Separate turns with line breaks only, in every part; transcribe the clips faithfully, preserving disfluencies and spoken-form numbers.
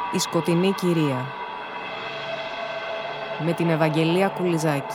Η σκοτεινή κυρία με την Ευαγγελία Κουλιζάκη.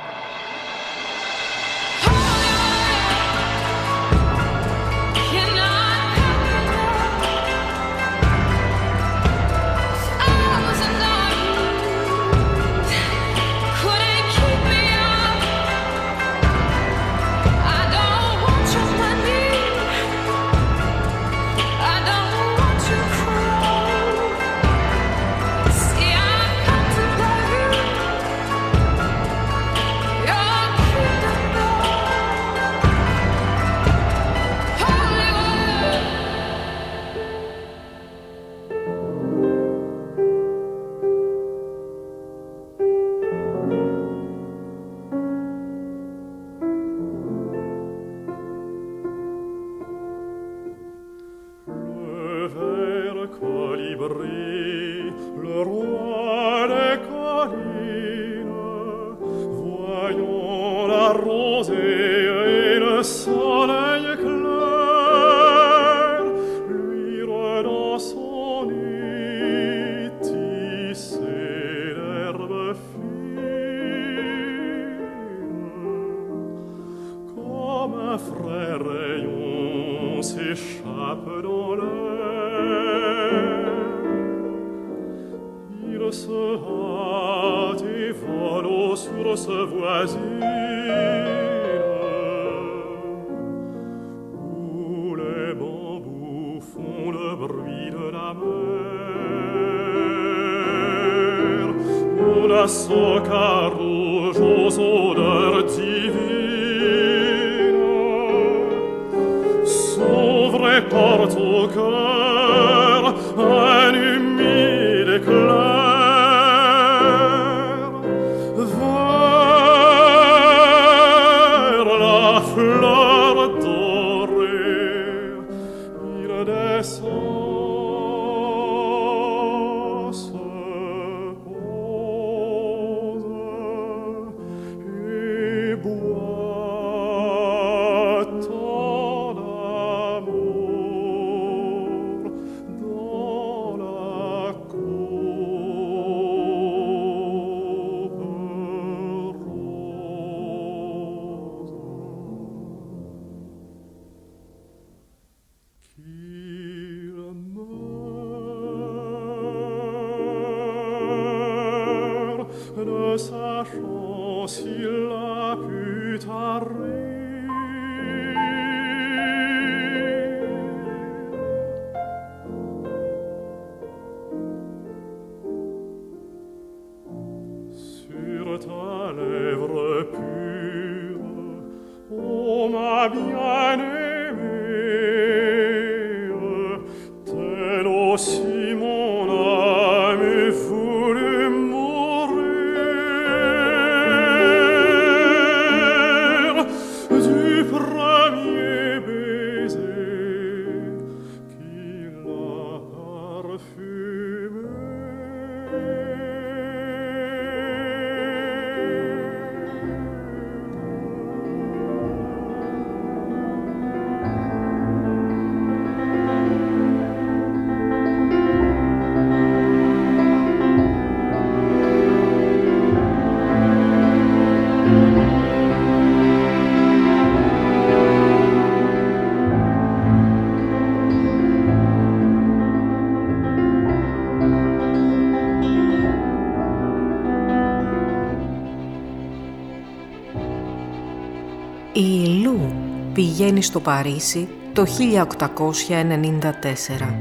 Η Λου πηγαίνει στο Παρίσι το χίλια οκτακόσια ενενήντα τέσσερα,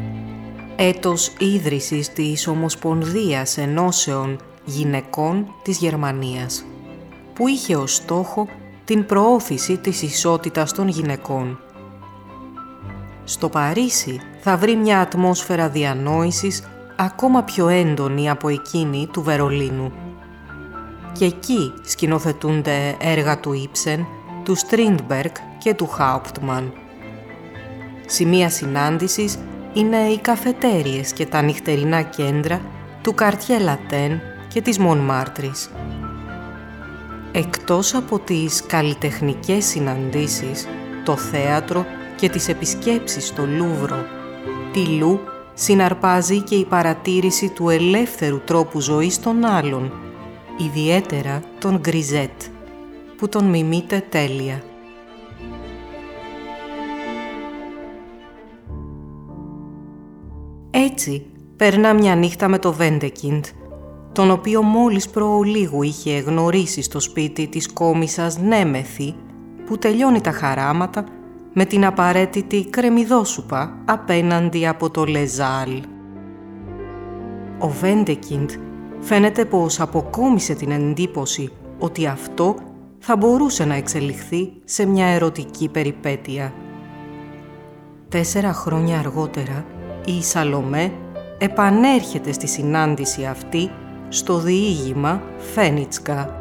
έτος ίδρυσης της Ομοσπονδίας Ενώσεων Γυναικών της Γερμανίας, που είχε ως στόχο την προώθηση της ισότητας των γυναικών. Στο Παρίσι θα βρει μια ατμόσφαιρα διανόησης ακόμα πιο έντονη από εκείνη του Βερολίνου. Και εκεί σκηνοθετούνται έργα του Ήψεν, του Στρίντμπεργκ και του Χάουπτμαν. Σημεία συνάντησης είναι οι καφετέριες και τα νυχτερινά κέντρα του Καρτιέ Λατέν και της Μονμάρτρης. Εκτός από τις καλλιτεχνικές συναντήσεις, το θέατρο και τις επισκέψεις στο Λούβρο, τη Λου συναρπάζει και η παρατήρηση του ελεύθερου τρόπου ζωής των άλλων, ιδιαίτερα τον Γκριζέτ, που τον μιμείται τέλεια. Έτσι, περνά μια νύχτα με το Βέντεκιντ, τον οποίο μόλις προολίγου είχε γνωρίσει στο σπίτι της κόμισσας Νέμεθη, που τελειώνει τα χαράματα με την απαραίτητη κρεμμυδόσουπα απέναντι από το Λεζάλ. Ο Βέντεκιντ φαίνεται πως αποκόμισε την εντύπωση ότι αυτό θα μπορούσε να εξελιχθεί σε μια ερωτική περιπέτεια. Τέσσερα χρόνια αργότερα, η Σαλομέ επανέρχεται στη συνάντηση αυτή στο διήγημα Φένιτσκα.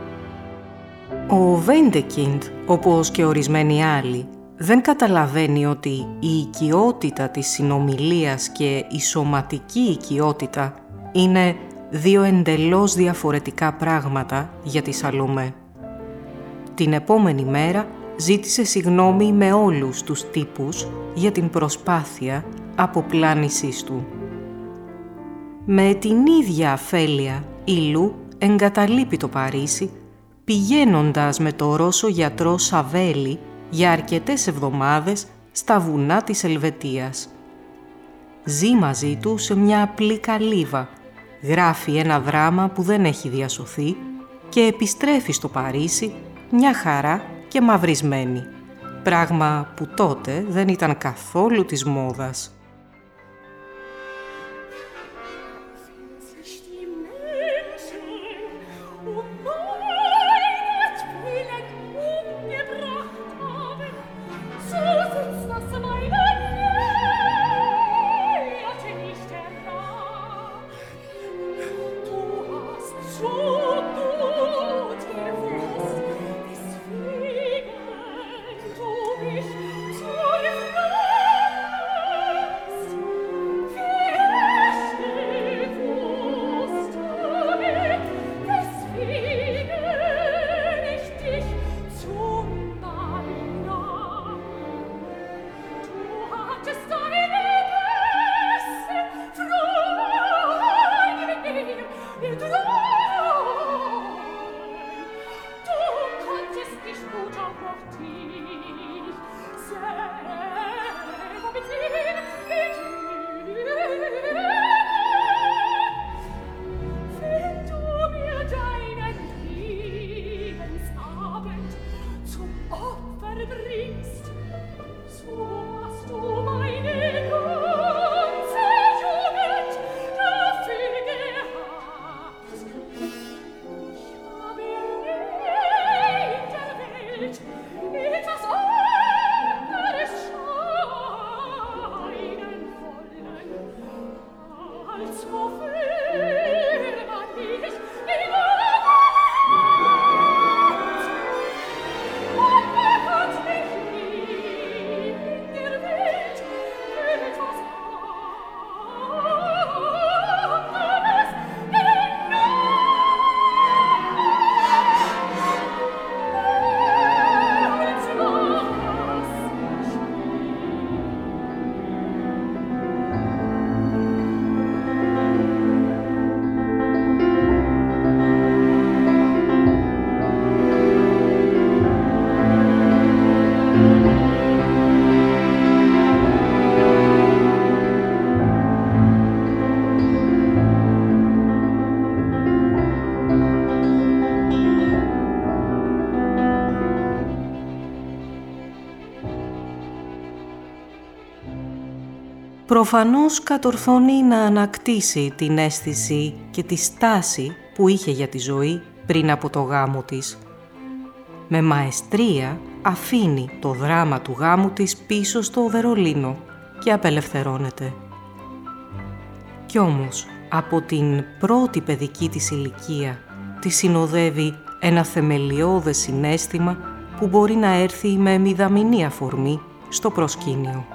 Ο Βέντεκιντ, όπως και ορισμένοι άλλοι, δεν καταλαβαίνει ότι η οικειότητα της συνομιλίας και η σωματική οικειότητα είναι δύο εντελώς διαφορετικά πράγματα για τη Σαλομέ. Την επόμενη μέρα ζήτησε συγγνώμη με όλους τους τύπους για την προσπάθεια αποπλάνησής του. Με την ίδια αφέλεια, η Λου εγκαταλείπει το Παρίσι, πηγαίνοντας με το Ρώσο γιατρό Σαβέλη για αρκετές εβδομάδες στα βουνά της Ελβετίας. Ζει μαζί του σε μια απλή καλύβα, γράφει ένα δράμα που δεν έχει διασωθεί και επιστρέφει στο Παρίσι μια χαρά και μαυρισμένη, πράγμα που τότε δεν ήταν καθόλου της μόδας. Προφανώς κατορθώνει να ανακτήσει την αίσθηση και τη στάση που είχε για τη ζωή πριν από το γάμο της. Με μαεστρία αφήνει το δράμα του γάμου της πίσω στο Βερολίνο και απελευθερώνεται. Κι όμως, από την πρώτη παιδική της ηλικία, τη συνοδεύει ένα θεμελιώδες συναίσθημα που μπορεί να έρθει με μηδαμινή αφορμή στο προσκήνιο.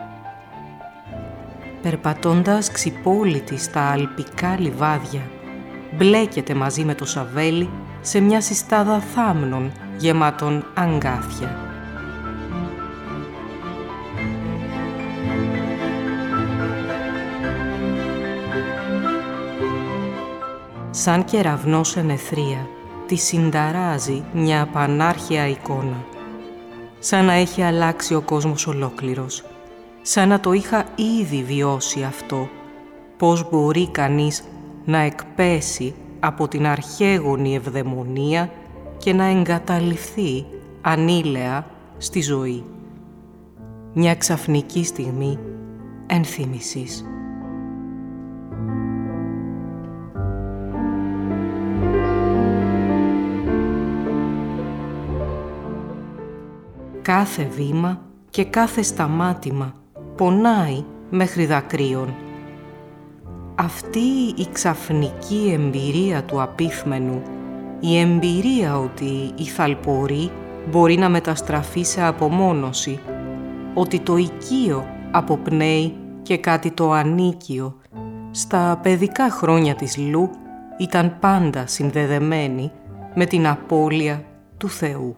Περπατώντας ξυπόλυτη στα αλπικά λιβάδια, μπλέκεται μαζί με το Σαβέλι σε μια συστάδα θάμνων γεμάτων αγκάθια. σαν κεραυνός εν αιθρία, τη συνταράζει μια πανάρχαια εικόνα. Σαν να έχει αλλάξει ο κόσμος ολόκληρος. Σαν να το είχα ήδη βιώσει αυτό. Πώς μπορεί κανείς να εκπέσει από την αρχαίγονη ευδαιμονία και να εγκαταλειφθεί ανήλαια στη ζωή. Μια ξαφνική στιγμή ενθύμησης. Κάθε βήμα και κάθε σταμάτημα πονάει μέχρι δακρύων. Αυτή η ξαφνική εμπειρία του απίθμενου, η εμπειρία ότι η θαλπορή μπορεί να μεταστραφεί σε απομόνωση, ότι το οικείο αποπνέει και κάτι το ανίκιο, στα παιδικά χρόνια της Λου ήταν πάντα συνδεδεμένη με την απώλεια του Θεού.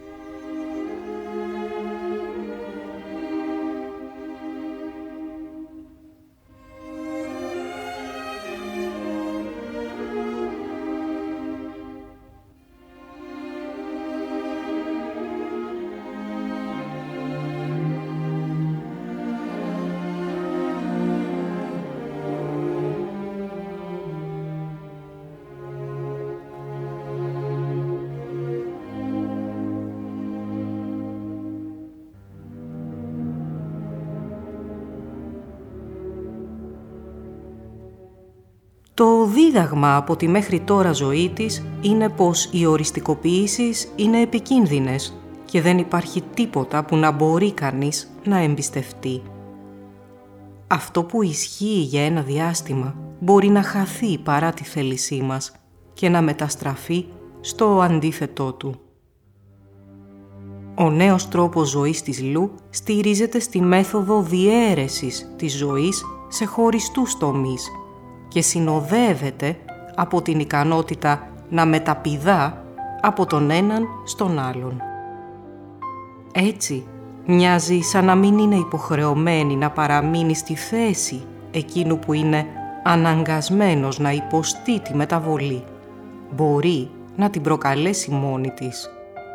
Το δίδαγμα από τη μέχρι τώρα ζωή της είναι πως οι οριστικοποιήσεις είναι επικίνδυνες και δεν υπάρχει τίποτα που να μπορεί κανείς να εμπιστευτεί. Αυτό που ισχύει για ένα διάστημα μπορεί να χαθεί παρά τη θέλησή μας και να μεταστραφεί στο αντίθετό του. Ο νέος τρόπος ζωής της Λου στηρίζεται στη μέθοδο διαίρεσης της ζωής σε χωριστούς τομείς και συνοδεύεται από την ικανότητα να μεταπηδά από τον έναν στον άλλον. Έτσι, μοιάζει σαν να μην είναι υποχρεωμένη να παραμείνει στη θέση εκείνου που είναι αναγκασμένος να υποστεί τη μεταβολή. Μπορεί να την προκαλέσει μόνη της.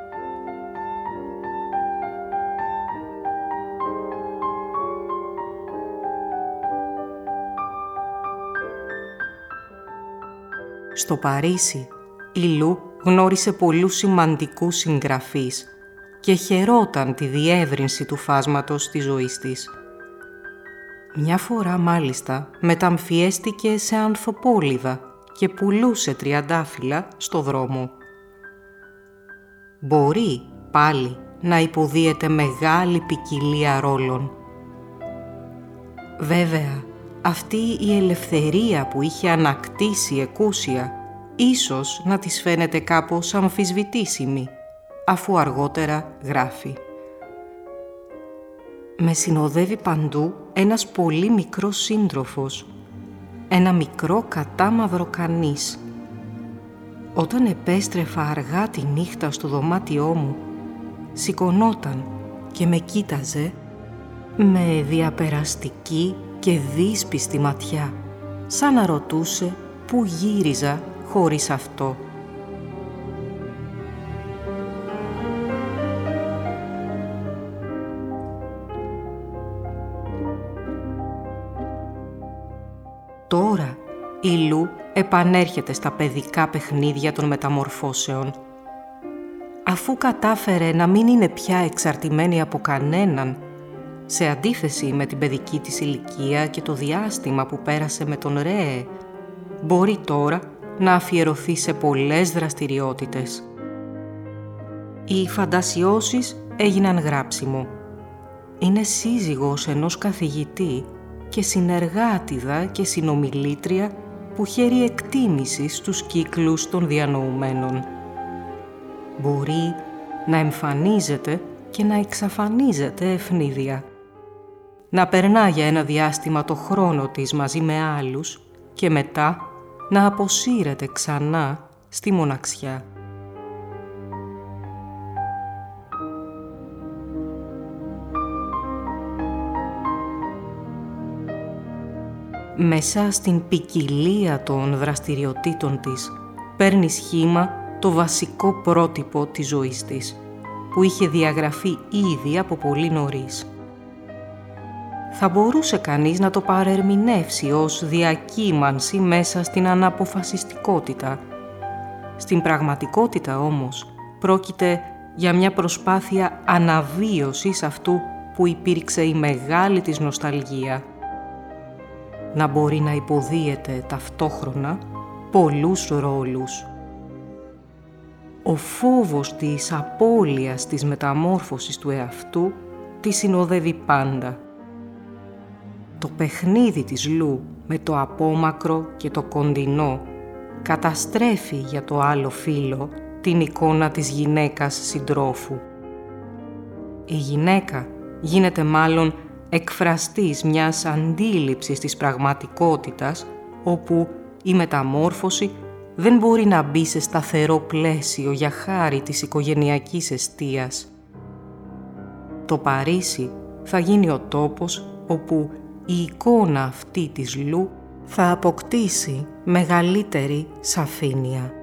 Στο Παρίσι, η Λου γνώρισε πολλούς σημαντικούς συγγραφείς και χαιρόταν τη διεύρυνση του φάσματος της ζωής της. Μια φορά μάλιστα μεταμφιέστηκε σε ανθοπόλυδα και πουλούσε τριαντάφυλλα στο δρόμο. Μπορεί πάλι να υποδίεται μεγάλη ποικιλία ρόλων. Βέβαια, αυτή η ελευθερία που είχε ανακτήσει εκούσια ίσως να της φαίνεται κάπως αμφισβητήσιμη, αφού αργότερα γράφει. Με συνοδεύει παντού ένας πολύ μικρός σύντροφος, ένα μικρό κατάμαυρο κανείς. Όταν επέστρεφα αργά τη νύχτα στο δωμάτιό μου, σηκωνόταν και με κοίταζε με διαπεραστική και δύσπιστη ματιά, σαν να ρωτούσε πού γύριζα χωρίς αυτό. Τώρα η Λου επανέρχεται στα παιδικά παιχνίδια των μεταμορφώσεων. Αφού κατάφερε να μην είναι πια εξαρτημένη από κανέναν, σε αντίθεση με την παιδική της ηλικία και το διάστημα που πέρασε με τον Ρέε, μπορεί τώρα να αφιερωθεί σε πολλές δραστηριότητες. Οι φαντασιώσεις έγιναν γράψιμο. Είναι σύζυγος ενός καθηγητή και συνεργάτιδα και συνομιλήτρια που χαίρει εκτίμησης στους κύκλους των διανοουμένων. Μπορεί να εμφανίζεται και να εξαφανίζεται ευνίδια. Να περνά για ένα διάστημα το χρόνο της μαζί με άλλους και μετά να αποσύρεται ξανά στη μοναξιά. Μέσα στην ποικιλία των δραστηριοτήτων της παίρνει σχήμα το βασικό πρότυπο της ζωής της, που είχε διαγραφεί ήδη από πολύ νωρίς. Θα μπορούσε κανείς να το παρερμηνεύσει ως διακύμανση μέσα στην αναποφασιστικότητα. Στην πραγματικότητα όμως πρόκειται για μια προσπάθεια αναβίωσης αυτού που υπήρξε η μεγάλη της νοσταλγία. Να μπορεί να υποδίεται ταυτόχρονα πολλούς ρόλους. Ο φόβος της απώλειας της μεταμόρφωσης του εαυτού τη συνοδεύει πάντα. Το παιχνίδι της Λου με το απόμακρο και το κοντινό καταστρέφει για το άλλο φύλο την εικόνα της γυναίκας συντρόφου. Η γυναίκα γίνεται μάλλον εκφραστής μιας αντίληψης της πραγματικότητας, όπου η μεταμόρφωση δεν μπορεί να μπει σε σταθερό πλαίσιο για χάρη της οικογενειακής εστίας. Το Παρίσι θα γίνει ο τόπος όπου η εικόνα αυτή της Λου θα αποκτήσει μεγαλύτερη σαφήνεια.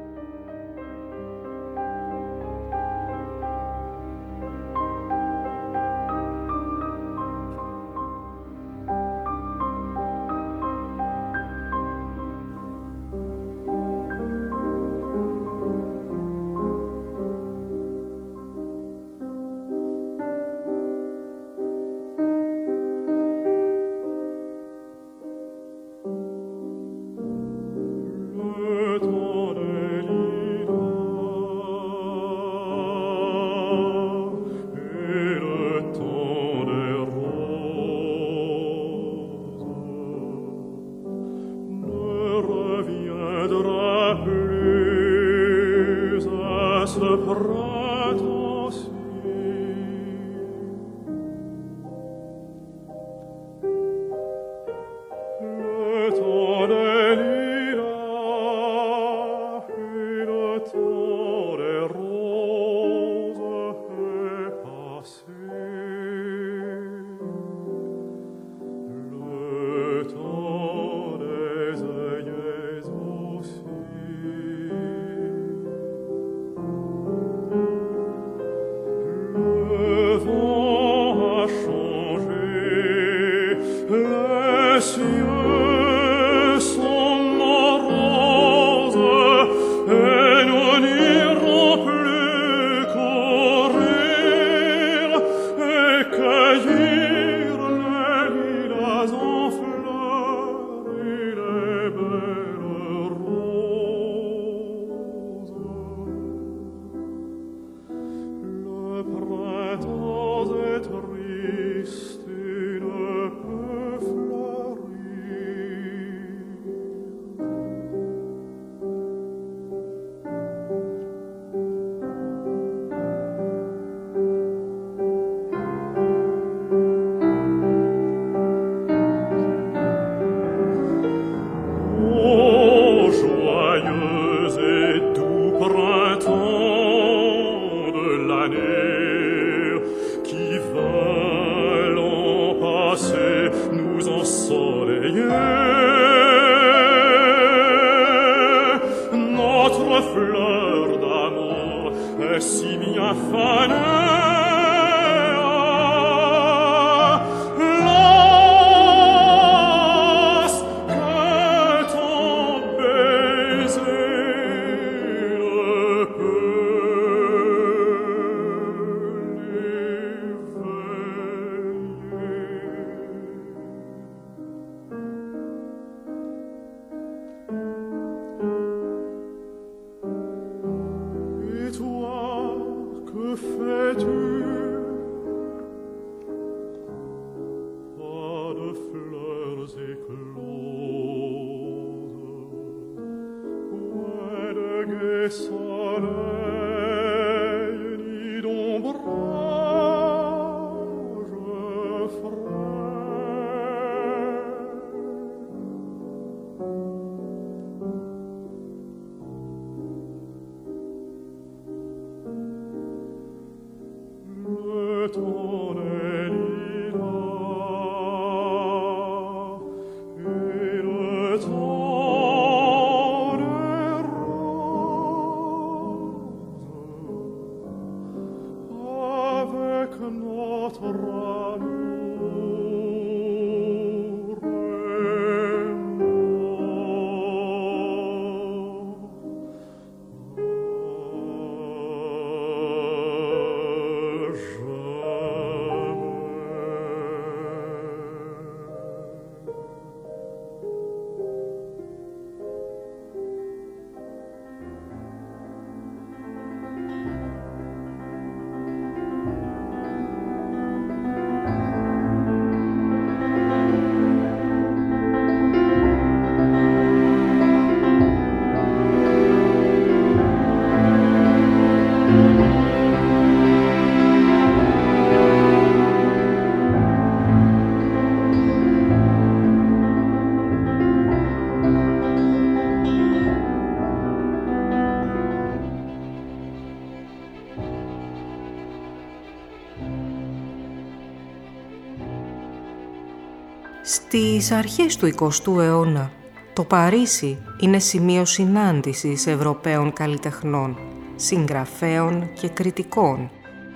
Στις αρχές του εικοστού αιώνα, το Παρίσι είναι σημείο συνάντησης Ευρωπαίων καλλιτεχνών, συγγραφέων και κριτικών.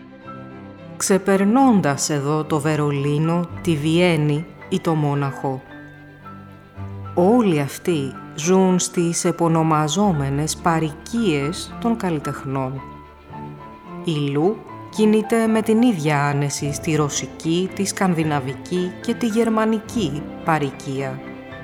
Ξεπερνώντας εδώ το Βερολίνο, τη Βιέννη ή το Μόναχο. Όλοι αυτοί ζουν στις επωνομαζόμενες παροικίες των καλλιτεχνών. Η Λου κινείται με την ίδια άνεση στη ρωσική, τη σκανδιναβική και τη γερμανική παροικία.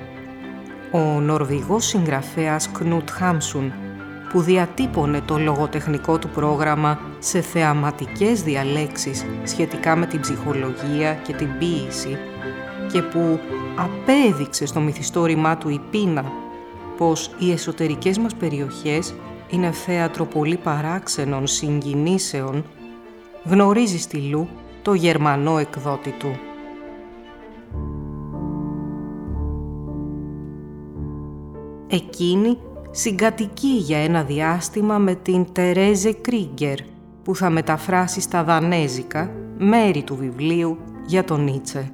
Ο Νορβηγός συγγραφέας Κνούτ Χάμσουν, που διατύπωνε το λογοτεχνικό του πρόγραμμα σε θεαματικές διαλέξεις σχετικά με την ψυχολογία και την ποίηση και που απέδειξε στο μυθιστόρημά του «Η Πείνα» πως οι εσωτερικές μας περιοχές είναι θέατρο πολύ παράξενων συγκινήσεων, γνωρίζει στη Λου το γερμανό εκδότη του. Εκείνη συγκατοικεί για ένα διάστημα με την Τερέζε Κρίγκερ, που θα μεταφράσει στα δανέζικα μέρη του βιβλίου για τον Νίτσε.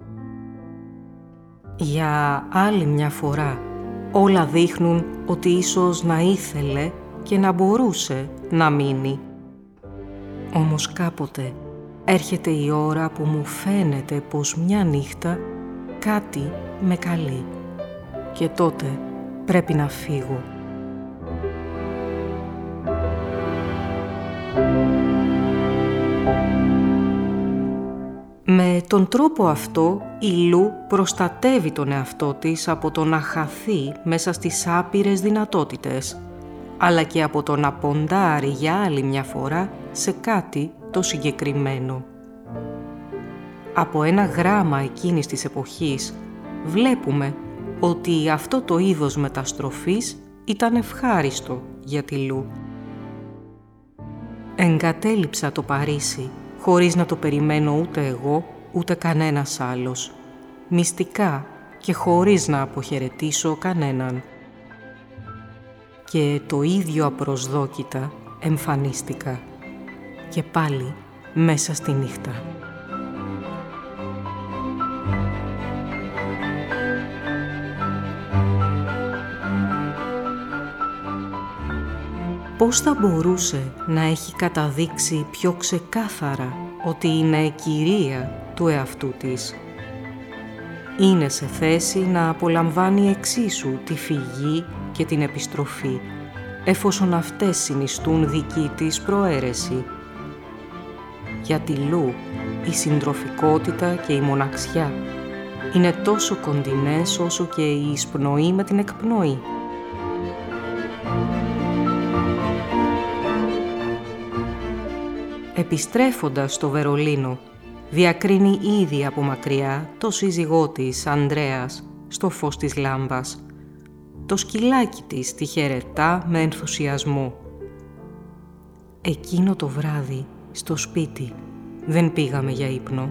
Για άλλη μια φορά, όλα δείχνουν ότι ίσως να ήθελε και να μπορούσε να μείνει. Όμως κάποτε έρχεται η ώρα που μου φαίνεται πως μια νύχτα κάτι με καλεί και τότε πρέπει να φύγω. Με τον τρόπο αυτό η Λου προστατεύει τον εαυτό της από το να χαθεί μέσα στις άπειρες δυνατότητες, αλλά και από το να ποντάρει για άλλη μια φορά σε κάτι το συγκεκριμένο. Από ένα γράμμα εκείνης της εποχής βλέπουμε ότι αυτό το είδος μεταστροφής ήταν ευχάριστο για τη Λου. Εγκατέλειψα το Παρίσι χωρίς να το περιμένω ούτε εγώ ούτε κανένας άλλος, μυστικά και χωρίς να αποχαιρετήσω κανέναν. Και το ίδιο απροσδόκητα εμφανίστηκα και πάλι μέσα στη νύχτα. Πώς θα μπορούσε να έχει καταδείξει πιο ξεκάθαρα ότι είναι κυρία του εαυτού της? Είναι σε θέση να απολαμβάνει εξίσου τη φυγή και την επιστροφή, εφόσον αυτές συνιστούν δική της προαίρεση. Για τη Λου, η συντροφικότητα και η μοναξιά είναι τόσο κοντινές όσο και η εισπνοή με την εκπνοή. Επιστρέφοντας στο Βερολίνο, διακρίνει ήδη από μακριά το σύζυγό της, Ανδρέας, στο φως της λάμπας. Το σκυλάκι της τη χαιρετά με ενθουσιασμό. Εκείνο το βράδυ, στο σπίτι, δεν πήγαμε για ύπνο.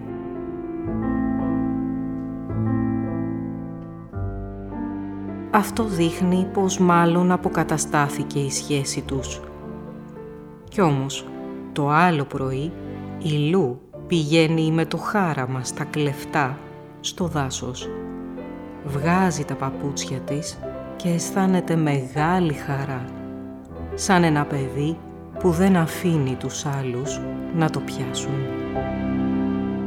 Αυτό δείχνει πως μάλλον αποκαταστάθηκε η σχέση τους. Κι όμως, το άλλο πρωί, η Λου πηγαίνει με το χάραμα στα κλεφτά στο δάσος. Βγάζει τα παπούτσια της και αισθάνεται μεγάλη χαρά, σαν ένα παιδί που δεν αφήνει τους άλλους να το πιάσουν.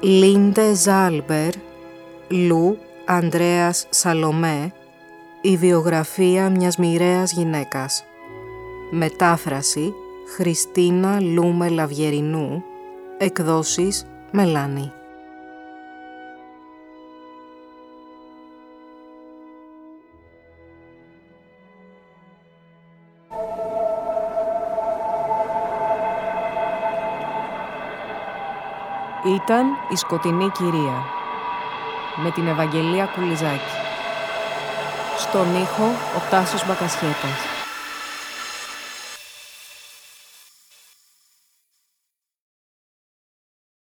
Λίντε Ζάλμπερ, Λου Ανδρέας Σαλομέ, η βιογραφία μιας μοιραίας γυναίκας. Μετάφραση Χριστίνα Λούμε Λαβιερινού, εκδόσεις Μελάνη. Ήταν η Σκοτεινή Κυρία με την Ευαγγελία Κουλιζάκη. Στον ήχο ο Τάσος Μπακασχέτας.